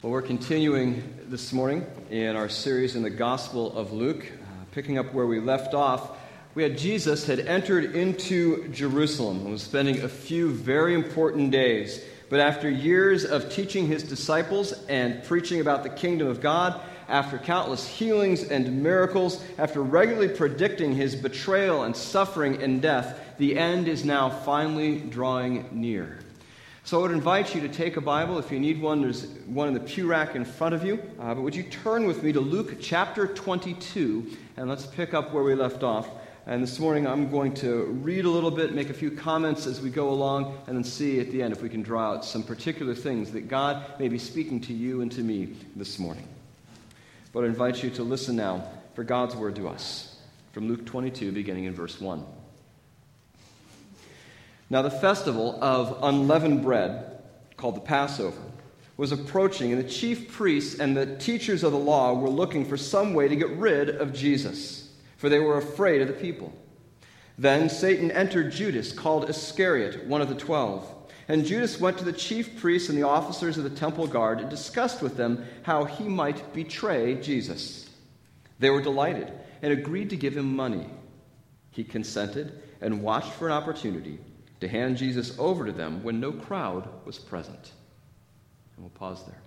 Well, we're continuing this morning in our series in the Gospel of Luke. Picking up where we left off, Jesus had entered into Jerusalem and was spending a few very important days. But after years of teaching his disciples and preaching about the kingdom of God, after countless healings and miracles, after regularly predicting his betrayal and suffering and death, the end is now finally drawing near. So I would invite you to take a Bible. If you need one, there's one in the pew rack in front of you. But would you turn with me to Luke chapter 22, and let's pick up where we left off. And this morning I'm going to read a little bit, make a few comments as we go along, and then see at the end if we can draw out some particular things that God may be speaking to you and to me this morning. But I invite you to listen now for God's word to us from Luke 22, beginning in verse 1. Now the festival of unleavened bread, called the Passover, was approaching, and the chief priests and the teachers of the law were looking for some way to get rid of Jesus, for they were afraid of the people. Then Satan entered Judas, called Iscariot, one of the 12. And Judas went to the chief priests and the officers of the temple guard and discussed with them how he might betray Jesus. They were delighted and agreed to give him money. He consented and watched for an opportunity to hand Jesus over to them when no crowd was present. And we'll pause there.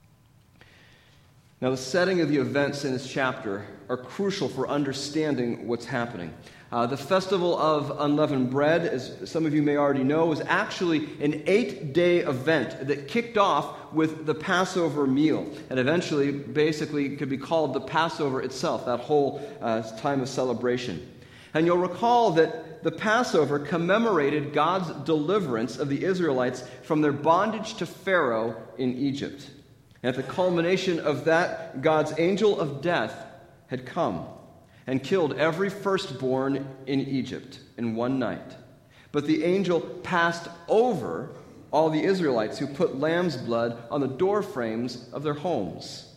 Now, the setting of the events in this chapter are crucial for understanding what's happening. The Festival of Unleavened Bread, as some of you may already know, was actually an 8-day event that kicked off with the Passover meal, and eventually, basically, could be called the Passover itself, that whole time of celebration. And you'll recall that the Passover commemorated God's deliverance of the Israelites from their bondage to Pharaoh in Egypt. And at the culmination of that, God's angel of death had come and killed every firstborn in Egypt in one night. But the angel passed over all the Israelites who put lamb's blood on the door frames of their homes.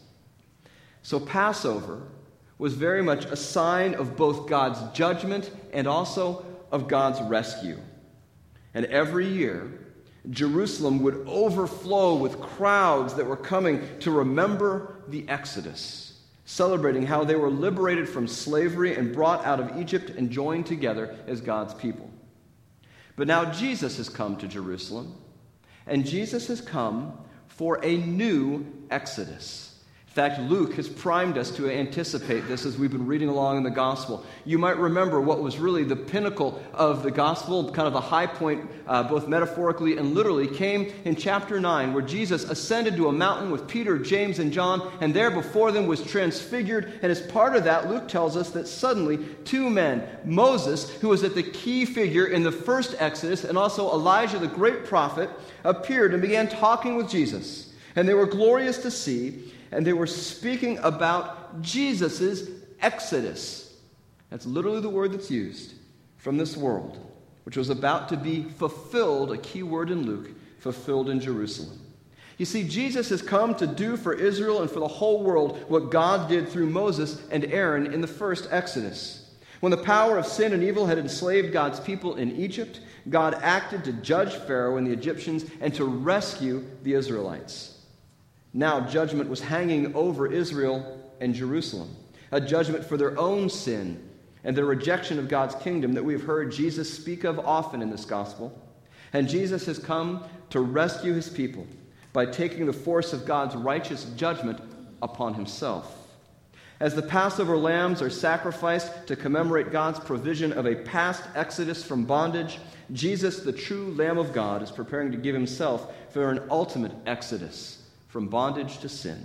So Passover was very much a sign of both God's judgment and also of God's rescue. And every year, Jerusalem would overflow with crowds that were coming to remember the Exodus, celebrating how they were liberated from slavery and brought out of Egypt and joined together as God's people. But now Jesus has come to Jerusalem, and Jesus has come for a new Exodus. In fact, Luke has primed us to anticipate this as we've been reading along in the gospel. You might remember what was really the pinnacle of the gospel, kind of the high point, both metaphorically and literally, came in chapter 9, where Jesus ascended to a mountain with Peter, James, and John, and there before them was transfigured. And as part of that, Luke tells us that suddenly two men, Moses, who was at the key figure in the first Exodus, and also Elijah, the great prophet, appeared and began talking with Jesus. And they were glorious to see. And they were speaking about Jesus' exodus. That's literally the word that's used from this world, which was about to be fulfilled, a key word in Luke, fulfilled in Jerusalem. You see, Jesus has come to do for Israel and for the whole world what God did through Moses and Aaron in the first Exodus. When the power of sin and evil had enslaved God's people in Egypt, God acted to judge Pharaoh and the Egyptians and to rescue the Israelites. Now judgment was hanging over Israel and Jerusalem, a judgment for their own sin and their rejection of God's kingdom that we've heard Jesus speak of often in this gospel. And Jesus has come to rescue his people by taking the force of God's righteous judgment upon himself. As the Passover lambs are sacrificed to commemorate God's provision of a past exodus from bondage, Jesus, the true Lamb of God, is preparing to give himself for an ultimate exodus from bondage to sin.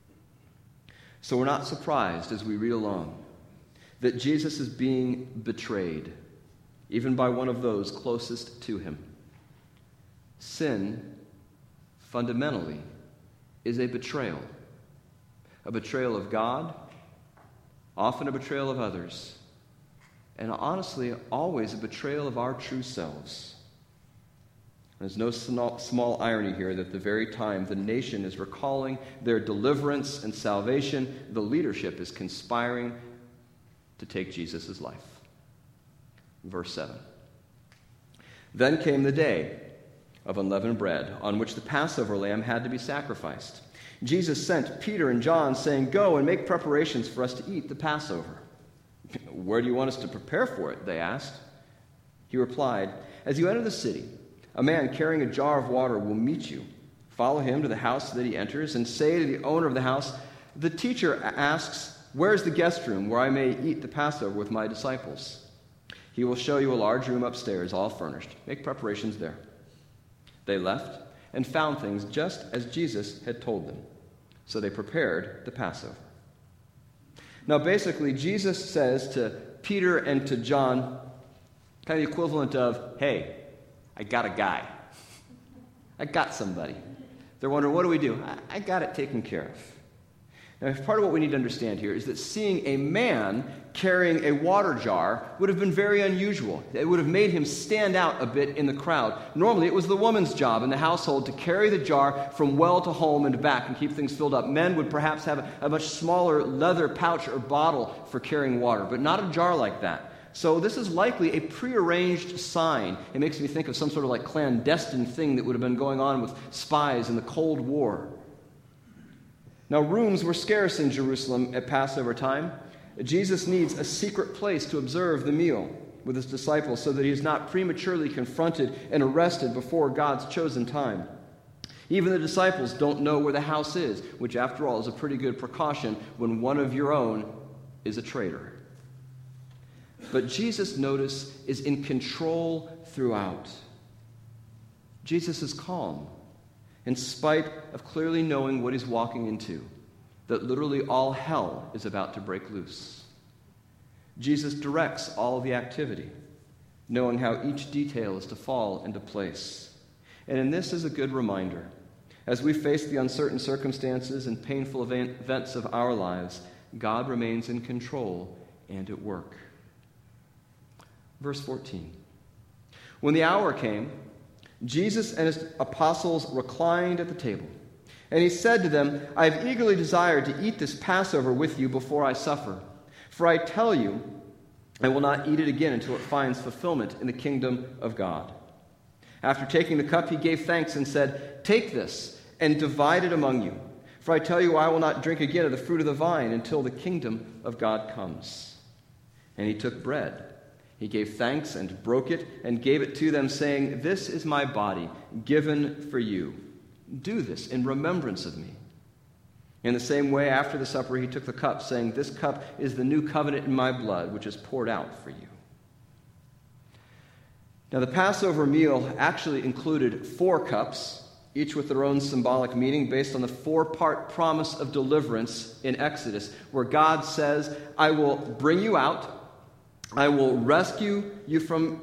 So we're not surprised as we read along that Jesus is being betrayed, even by one of those closest to him. Sin, fundamentally, is a betrayal of God, often a betrayal of others, and honestly, always a betrayal of our true selves. There's no small irony here that at the very time the nation is recalling their deliverance and salvation, the leadership is conspiring to take Jesus' life. Verse 7. Then came the day of unleavened bread, on which the Passover lamb had to be sacrificed. Jesus sent Peter and John, saying, "Go and make preparations for us to eat the Passover." "Where do you want us to prepare for it?" they asked. He replied, "As you enter the city, a man carrying a jar of water will meet you. Follow him to the house that he enters, and say to the owner of the house, 'The teacher asks, where is the guest room where I may eat the Passover with my disciples?' He will show you a large room upstairs, all furnished. Make preparations there." They left and found things just as Jesus had told them. So they prepared the Passover. Now, basically, Jesus says to Peter and to John, kind of the equivalent of, "Hey, I got a guy. I got somebody." They're wondering, what do we do? I got it taken care of. Now, part of what we need to understand here is that seeing a man carrying a water jar would have been very unusual. It would have made him stand out a bit in the crowd. Normally, it was the woman's job in the household to carry the jar from well to home and back and keep things filled up. Men would perhaps have a much smaller leather pouch or bottle for carrying water, but not a jar like that. So this is likely a prearranged sign. It makes me think of some sort of like clandestine thing that would have been going on with spies in the Cold War. Now, rooms were scarce in Jerusalem at Passover time. Jesus needs a secret place to observe the meal with his disciples so that he is not prematurely confronted and arrested before God's chosen time. Even the disciples don't know where the house is, which, after all, is a pretty good precaution when one of your own is a traitor. But Jesus, notice, is in control throughout. Jesus is calm, in spite of clearly knowing what he's walking into, that literally all hell is about to break loose. Jesus directs all of the activity, knowing how each detail is to fall into place. And in this is a good reminder. As we face the uncertain circumstances and painful events of our lives, God remains in control and at work. Verse 14. When the hour came, Jesus and his apostles reclined at the table. And he said to them, "I have eagerly desired to eat this Passover with you before I suffer. For I tell you, I will not eat it again until it finds fulfillment in the kingdom of God." After taking the cup, he gave thanks and said, "Take this and divide it among you. For I tell you, I will not drink again of the fruit of the vine until the kingdom of God comes." And he took bread. He gave thanks and broke it and gave it to them, saying, "This is my body, given for you. Do this in remembrance of me." In the same way, after the supper, he took the cup, saying, "This cup is the new covenant in my blood, which is poured out for you." Now, the Passover meal actually included 4 cups, each with their own symbolic meaning based on the 4-part promise of deliverance in Exodus, where God says, "I will bring you out. I will rescue you from,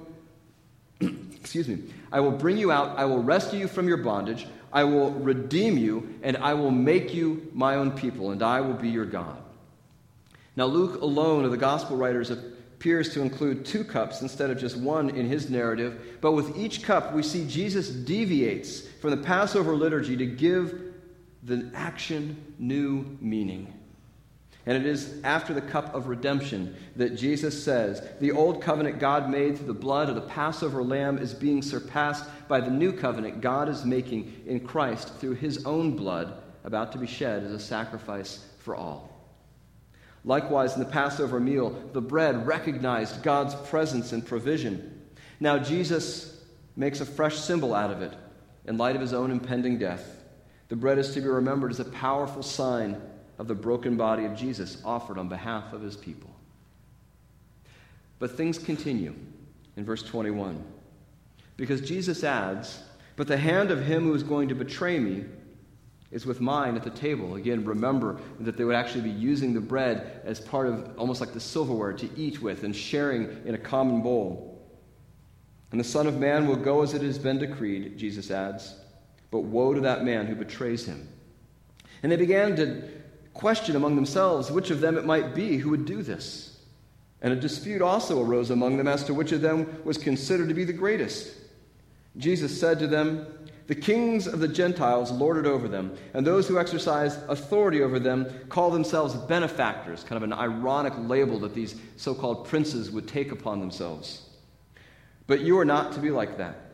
I will bring you out, I will rescue you from your bondage, I will redeem you, and I will make you my own people, and I will be your God." Now, Luke alone of the gospel writers appears to include 2 cups instead of just 1 in his narrative, but with each cup we see Jesus deviates from the Passover liturgy to give the action new meaning. And it is after the cup of redemption that Jesus says, the old covenant God made through the blood of the Passover lamb is being surpassed by the new covenant God is making in Christ through his own blood, about to be shed as a sacrifice for all. Likewise, in the Passover meal, the bread recognized God's presence and provision. Now Jesus makes a fresh symbol out of it in light of his own impending death. The bread is to be remembered as a powerful sign of the broken body of Jesus offered on behalf of his people. But things continue in verse 21. Because Jesus adds, "But the hand of him who is going to betray me is with mine at the table." Again, remember that they would actually be using the bread as part of almost like the silverware to eat with and sharing in a common bowl. "And the Son of Man will go as it has been decreed," Jesus adds, "but woe to that man who betrays him." And they began to question among themselves which of them it might be who would do this. And a dispute also arose among them as to which of them was considered to be the greatest. Jesus said to them, "The kings of the Gentiles lord it over them, and those who exercise authority over them call themselves benefactors," kind of an ironic label that these so-called princes would take upon themselves. "But you are not to be like that.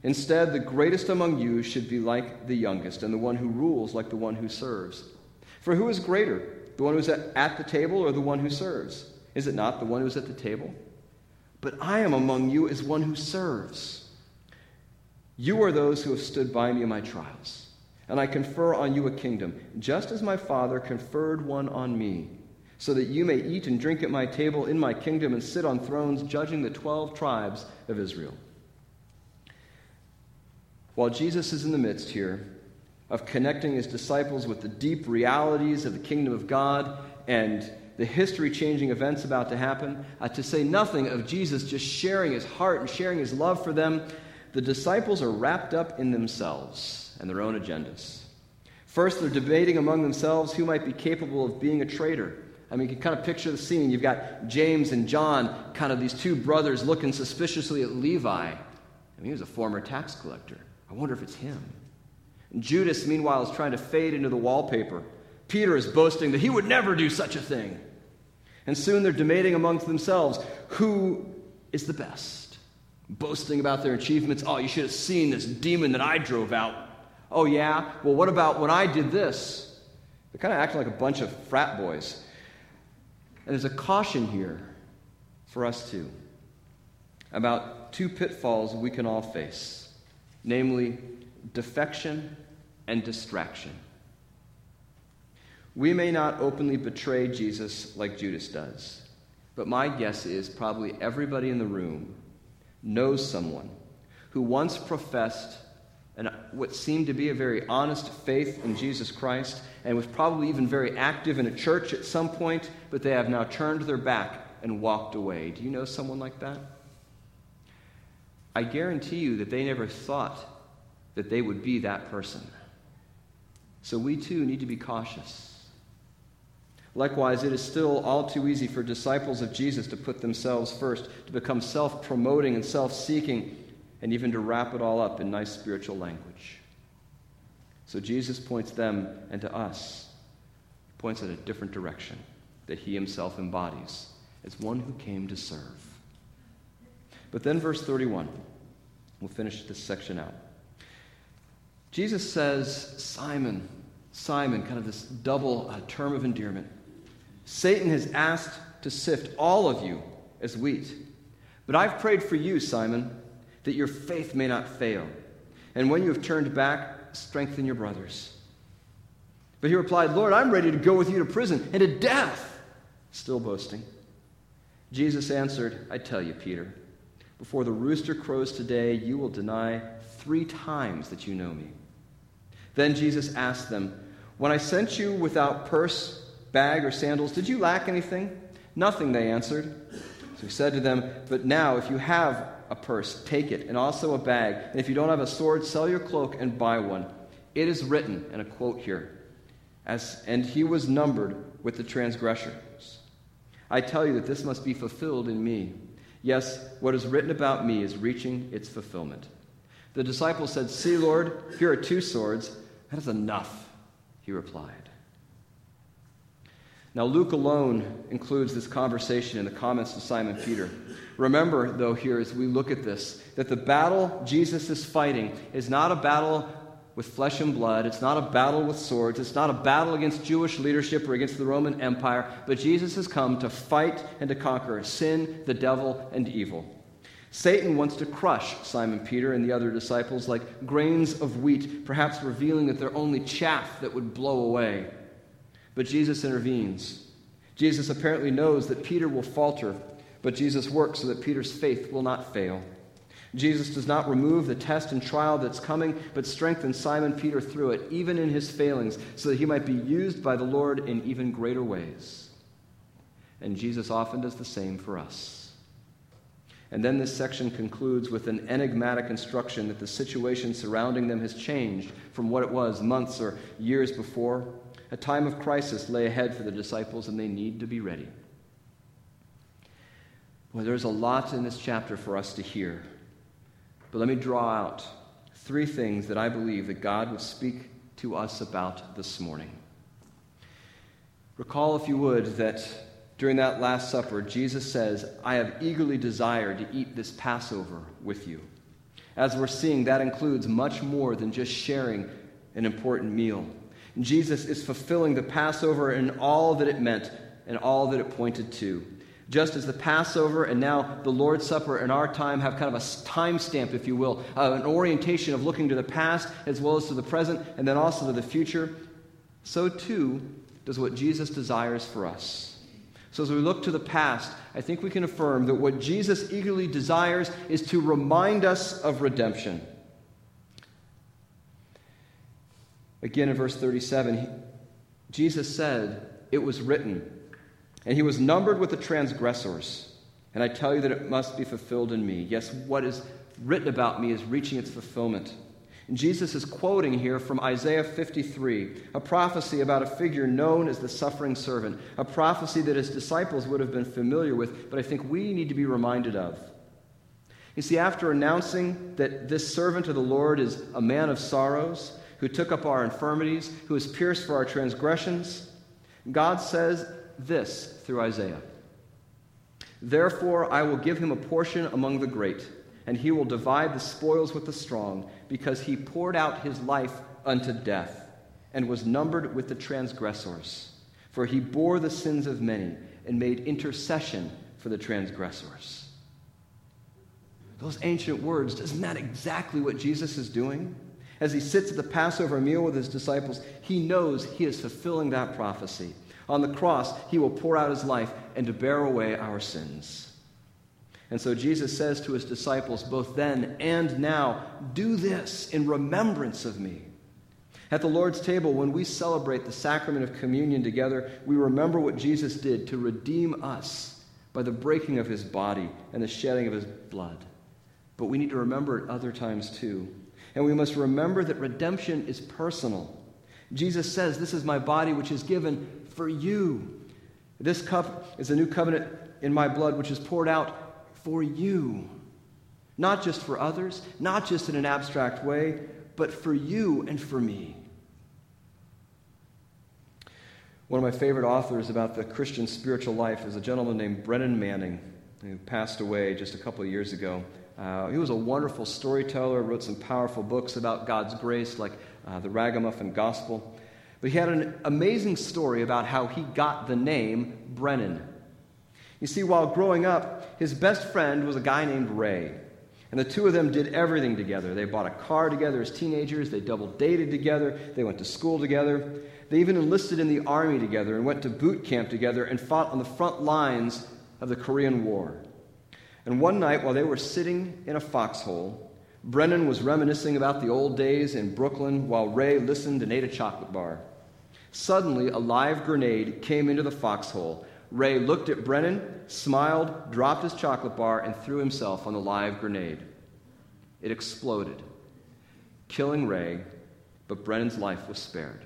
Instead, the greatest among you should be like the youngest, and the one who rules like the one who serves. For who is greater, the one who is at the table or the one who serves? Is it not the one who is at the table? But I am among you as one who serves. You are those who have stood by me in my trials, and I confer on you a kingdom, just as my Father conferred one on me, so that you may eat and drink at my table in my kingdom and sit on thrones judging the 12 tribes of Israel. While Jesus is in the midst here of connecting his disciples with the deep realities of the kingdom of God and the history-changing events about to happen, to say nothing of Jesus just sharing his heart and sharing his love for them, the disciples are wrapped up in themselves and their own agendas. First, they're debating among themselves who might be capable of being a traitor. I mean, you can kind of picture the scene. You've got James and John, kind of these two brothers looking suspiciously at Levi. I mean, he was a former tax collector. I wonder if it's him. And Judas, meanwhile, is trying to fade into the wallpaper. Peter is boasting that he would never do such a thing. And soon they're debating amongst themselves who is the best. Boasting about their achievements. Oh, you should have seen this demon that I drove out. Oh, yeah? Well, what about when I did this? They're kind of acting like a bunch of frat boys. And there's a caution here for us too about two pitfalls we can all face. Namely, defection and distraction. We may not openly betray Jesus like Judas does, but my guess is probably everybody in the room knows someone who once professed what seemed to be a very honest faith in Jesus Christ and was probably even very active in a church at some point, but they have now turned their back and walked away. Do you know someone like that? I guarantee you that they never thought that they would be that person. So we too need to be cautious. Likewise, it is still all too easy for disciples of Jesus to put themselves first, to become self-promoting and self-seeking, and even to wrap it all up in nice spiritual language. So Jesus points them and to us, points in a different direction that he himself embodies as one who came to serve. But then verse 31, we'll finish this section out. Jesus says, Simon, Simon, kind of this double term of endearment. Satan has asked to sift all of you as wheat. But I've prayed for you, Simon, that your faith may not fail. And when you have turned back, strengthen your brothers. But he replied, Lord, I'm ready to go with you to prison and to death. Still boasting. Jesus answered, I tell you, Peter, before the rooster crows today, you will deny 3 times that you know me. Then Jesus asked them, when I sent you without purse, bag, or sandals, did you lack anything? Nothing, they answered. So he said to them, but now if you have a purse, take it, and also a bag. And if you don't have a sword, sell your cloak and buy one. It is written, and a quote here, and he was numbered with the transgressors. I tell you that this must be fulfilled in me. Yes, what is written about me is reaching its fulfillment. The disciples said, see, Lord, here are 2 swords. That is enough, he replied. Now, Luke alone includes this conversation in the comments to Simon Peter. Remember, though, here as we look at this, that the battle Jesus is fighting is not a battle with flesh and blood. It's not a battle with swords. It's not a battle against Jewish leadership or against the Roman Empire. But Jesus has come to fight and to conquer sin, the devil, and evil. Satan wants to crush Simon Peter and the other disciples like grains of wheat, perhaps revealing that they're only chaff that would blow away. But Jesus intervenes. Jesus apparently knows that Peter will falter, but Jesus works so that Peter's faith will not fail. Jesus does not remove the test and trial that's coming, but strengthens Simon Peter through it, even in his failings, so that he might be used by the Lord in even greater ways. And Jesus often does the same for us. And then this section concludes with an enigmatic instruction that the situation surrounding them has changed from what it was months or years before. A time of crisis lay ahead for the disciples, and they need to be ready. Well, there's a lot in this chapter for us to hear. But let me draw out 3 things that I believe that God would speak to us about this morning. Recall, if you would, that during that Last Supper, Jesus says, I have eagerly desired to eat this Passover with you. As we're seeing, that includes much more than just sharing an important meal. Jesus is fulfilling the Passover in all that it meant and all that it pointed to. Just as the Passover and now the Lord's Supper in our time have kind of a time stamp, if you will, an orientation of looking to the past as well as to the present and then also to the future, so too does what Jesus desires for us. So as we look to the past, I think we can affirm that what Jesus eagerly desires is to remind us of redemption. Again in verse 37, Jesus said, "It was written, and he was numbered with the transgressors. And I tell you that it must be fulfilled in me." Yes, what is written about me is reaching its fulfillment. And Jesus is quoting here from Isaiah 53, a prophecy about a figure known as the suffering servant, a prophecy that his disciples would have been familiar with, but I think we need to be reminded of. You see, after announcing that this servant of the Lord is a man of sorrows, who took up our infirmities, who was pierced for our transgressions, God says this through Isaiah: "Therefore I will give him a portion among the great, and he will divide the spoils with the strong, because he poured out his life unto death, and was numbered with the transgressors. For he bore the sins of many, and made intercession for the transgressors." Those ancient words, isn't that exactly what Jesus is doing? As he sits at the Passover meal with his disciples, he knows he is fulfilling that prophecy. On the cross, he will pour out his life and to bear away our sins. And so Jesus says to his disciples, both then and now, "Do this in remembrance of me." At the Lord's table, when we celebrate the sacrament of communion together, we remember what Jesus did to redeem us by the breaking of his body and the shedding of his blood. But we need to remember it other times too. And we must remember that redemption is personal. Jesus says, "This is my body which is given for you. This cup is a new covenant in my blood which is poured out for you." Not just for others, not just in an abstract way, but for you and for me. One of my favorite authors about the Christian spiritual life is a gentleman named Brennan Manning, who passed away just a couple of years ago. He was a wonderful storyteller, wrote some powerful books about God's grace, like the Ragamuffin Gospel. But he had an amazing story about how he got the name Brennan. You see, while growing up, his best friend was a guy named Ray. And the two of them did everything together. They bought a car together as teenagers. They double dated together. They went to school together. They even enlisted in the army together and went to boot camp together and fought on the front lines of the Korean War. And one night, while they were sitting in a foxhole, Brennan was reminiscing about the old days in Brooklyn while Ray listened and ate a chocolate bar. Suddenly, a live grenade came into the foxhole. Ray looked at Brennan, smiled, dropped his chocolate bar, and threw himself on the live grenade. It exploded, killing Ray, but Brennan's life was spared.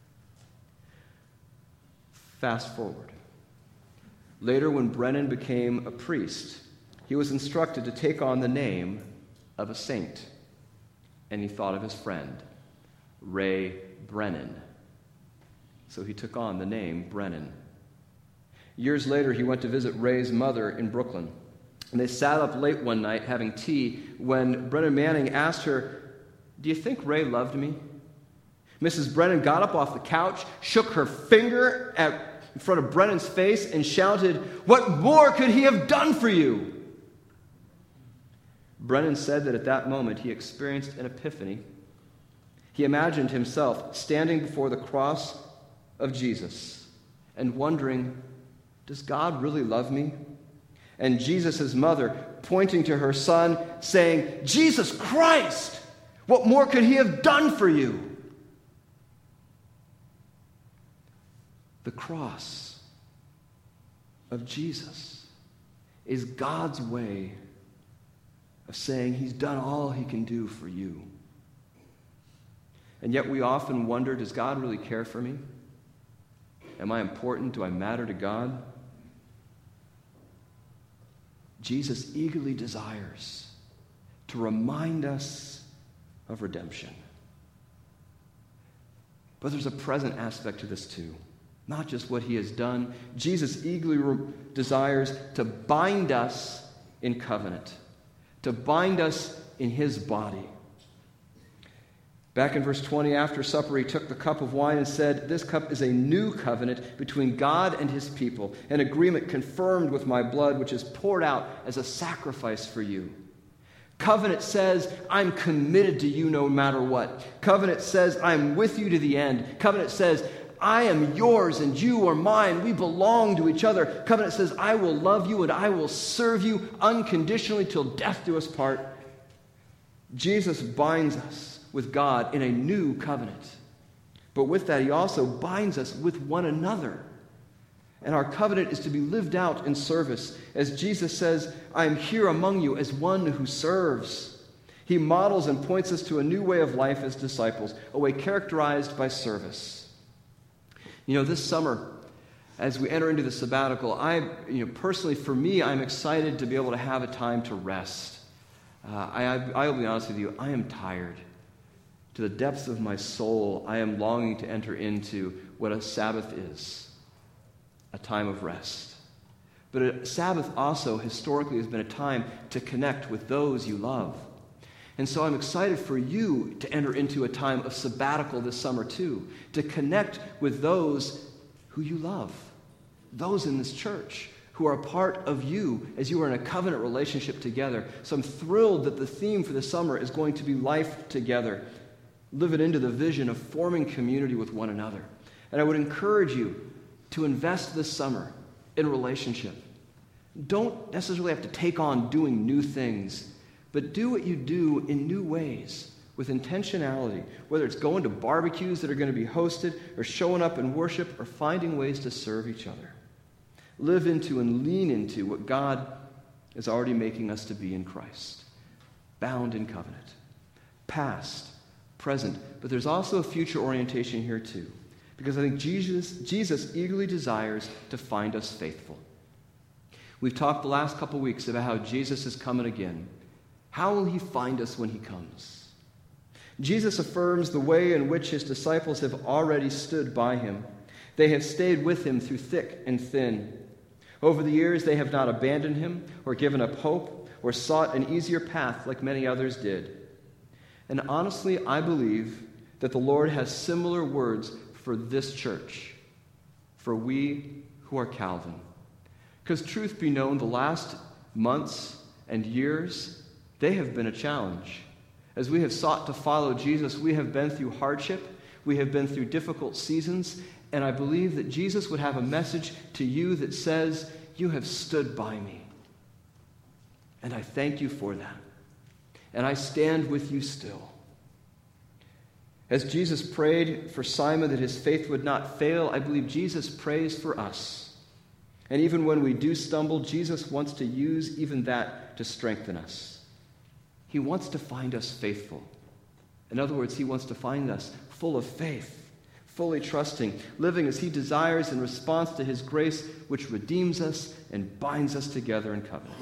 Fast forward. Later, when Brennan became a priest, he was instructed to take on the name of a saint. And he thought of his friend, Ray Brennan. So he took on the name Brennan. Years later, he went to visit Ray's mother in Brooklyn. And they sat up late one night having tea when Brennan Manning asked her, "Do you think Ray loved me?" Mrs. Brennan got up off the couch, shook her finger in front of Brennan's face, and shouted, "What more could he have done for you?" Brennan said that at that moment he experienced an epiphany. He imagined himself standing before the cross of Jesus and wondering, does God really love me? And Jesus' mother pointing to her son, saying, "Jesus Christ, what more could he have done for you?" The cross of Jesus is God's way of saying he's done all he can do for you. And yet we often wonder, does God really care for me? Am I important? Do I matter to God? Jesus eagerly desires to remind us of redemption. But there's a present aspect to this too. Not just what he has done. Jesus eagerly desires to bind us in covenant, to bind us in his body. Back in verse 20, after supper, he took the cup of wine and said, "This cup is a new covenant between God and his people, an agreement confirmed with my blood, which is poured out as a sacrifice for you." Covenant says, I'm committed to you no matter what. Covenant says, I'm with you to the end. Covenant says, I am yours and you are mine. We belong to each other. Covenant says, I will love you and I will serve you unconditionally till death do us part. Jesus binds us with God in a new covenant. But with that, he also binds us with one another. And our covenant is to be lived out in service. As Jesus says, I am here among you as one who serves. He models and points us to a new way of life as disciples, a way characterized by service. This summer, as we enter into the sabbatical, personally, for me, I'm excited to be able to have a time to rest. I'll be honest with you, I am tired. To the depths of my soul, I am longing to enter into what a Sabbath is, a time of rest. But a Sabbath also historically has been a time to connect with those you love. And so I'm excited for you to enter into a time of sabbatical this summer too, to connect with those who you love, those in this church who are a part of you as you are in a covenant relationship together. So I'm thrilled that the theme for the summer is going to be life together. Live it into the vision of forming community with one another. And I would encourage you to invest this summer in relationship. Don't necessarily have to take on doing new things, but do what you do in new ways with intentionality, whether it's going to barbecues that are going to be hosted or showing up in worship or finding ways to serve each other. Live into and lean into what God is already making us to be in Christ, bound in covenant, past, present, but there's also a future orientation here too, because I think Jesus eagerly desires to find us faithful. We've talked the last couple weeks about how Jesus is coming again. How will he find us when he comes? Jesus affirms the way in which his disciples have already stood by him. They have stayed with him through thick and thin. Over the years, they have not abandoned him or given up hope or sought an easier path like many others did. And honestly, I believe that the Lord has similar words for this church, for we who are Calvin. Because truth be known, the last months and years, they have been a challenge. As we have sought to follow Jesus, we have been through hardship, we have been through difficult seasons, and I believe that Jesus would have a message to you that says, you have stood by me. And I thank you for that. And I stand with you still. As Jesus prayed for Simon that his faith would not fail, I believe Jesus prays for us. And even when we do stumble, Jesus wants to use even that to strengthen us. He wants to find us faithful. In other words, he wants to find us full of faith, fully trusting, living as he desires in response to his grace, which redeems us and binds us together in covenant.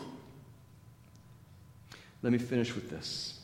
Let me finish with this.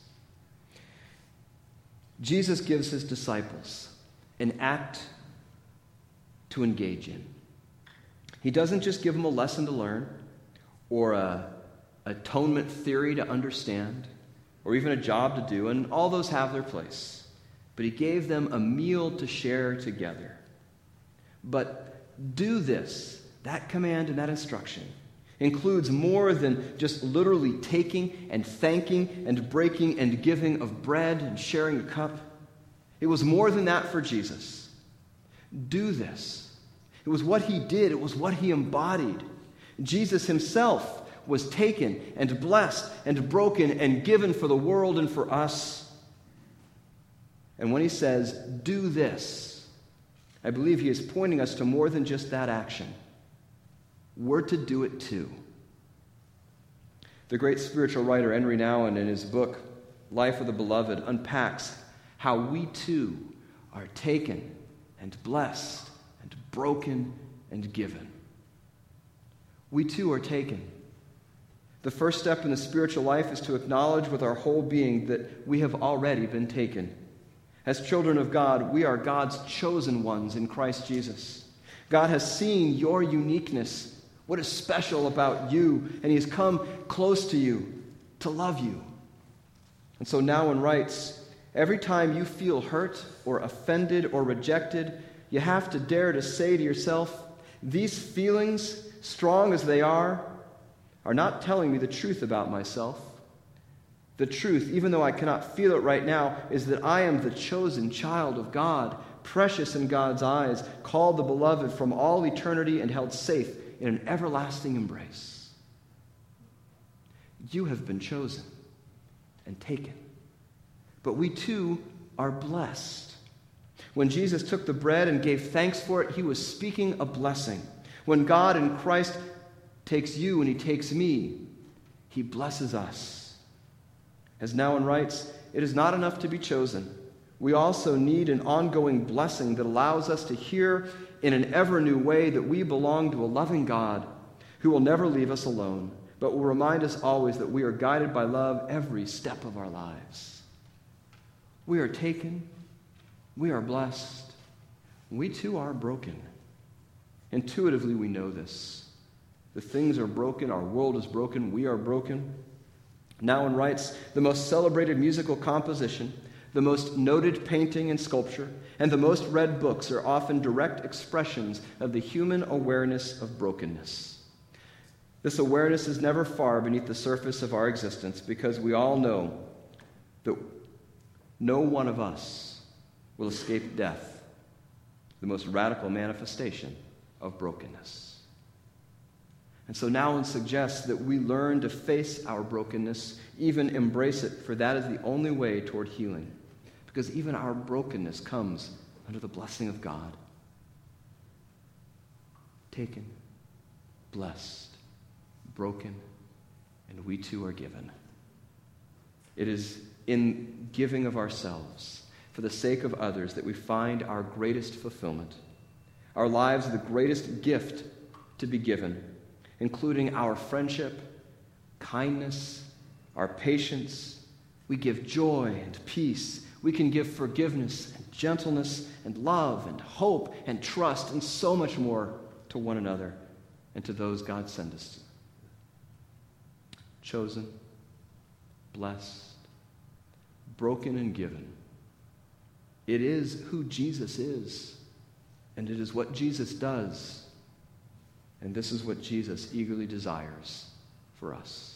Jesus gives his disciples an act to engage in. He doesn't just give them a lesson to learn or an atonement theory to understand or even a job to do, and all those have their place. But he gave them a meal to share together. But do this, that command and that instruction, includes more than just literally taking and thanking and breaking and giving of bread and sharing a cup. It was more than that for Jesus. Do this. It was what he did. It was what he embodied. Jesus himself was taken and blessed and broken and given for the world and for us. And when he says, do this, I believe he is pointing us to more than just that action. We're to do it too. The great spiritual writer Henry Nouwen, in his book, Life of the Beloved, unpacks how we too are taken and blessed and broken and given. We too are taken. The first step in the spiritual life is to acknowledge with our whole being that we have already been taken. As children of God, we are God's chosen ones in Christ Jesus. God has seen your uniqueness, what is special about you, and he has come close to you to love you. And so Nouwen writes, every time you feel hurt or offended or rejected, you have to dare to say to yourself, these feelings, strong as they are not telling me the truth about myself. The truth, even though I cannot feel it right now, is that I am the chosen child of God, precious in God's eyes, called the beloved from all eternity and held safe in an everlasting embrace. You have been chosen and taken. But we too are blessed. When Jesus took the bread and gave thanks for it, he was speaking a blessing. When God in Christ takes you and he takes me, he blesses us. As Nouwen writes, it is not enough to be chosen. We also need an ongoing blessing that allows us to hear in an ever new way that we belong to a loving God who will never leave us alone, but will remind us always that we are guided by love every step of our lives. We are taken. We are blessed. We too are broken. Intuitively, we know this. The things are broken. Our world is broken. We are broken. Nouwen writes, the most celebrated musical composition, the most noted painting and sculpture, and the most read books are often direct expressions of the human awareness of brokenness. This awareness is never far beneath the surface of our existence because we all know that no one of us will escape death, the most radical manifestation of brokenness. And so Nouwen suggests that we learn to face our brokenness, even embrace it, for that is the only way toward healing. Because even our brokenness comes under the blessing of God. Taken, blessed, broken, and we too are given. It is in giving of ourselves for the sake of others that we find our greatest fulfillment. Our lives are the greatest gift to be given, including our friendship, kindness, our patience. We give joy and peace. We can give forgiveness and gentleness and love and hope and trust and so much more to one another and to those God sent us to. Chosen, blessed, broken and given. It is who Jesus is, and it is what Jesus does, and this is what Jesus eagerly desires for us.